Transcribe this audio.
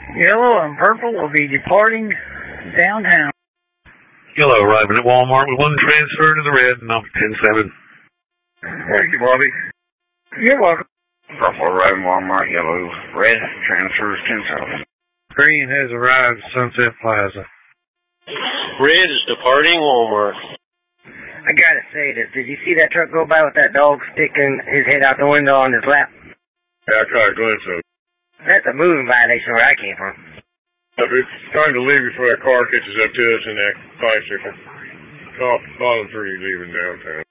Yellow and purple will be departing downtown. Yellow arriving at Walmart with one transfer to the red, number 107. Thank you, Bobby. You're welcome. Purple arriving Walmart, yellow, red, transfers 10,000. Green has arrived at Sunset Plaza. Red is departing Walmart. I gotta say this. Did you see that truck go by with that dog sticking his head out the window on his lap? Yeah, I caught a glimpse of it. That's a moving violation where I came from. It's time to leave before that car catches up to us in that bicycle. Bottom 3 leaving downtown.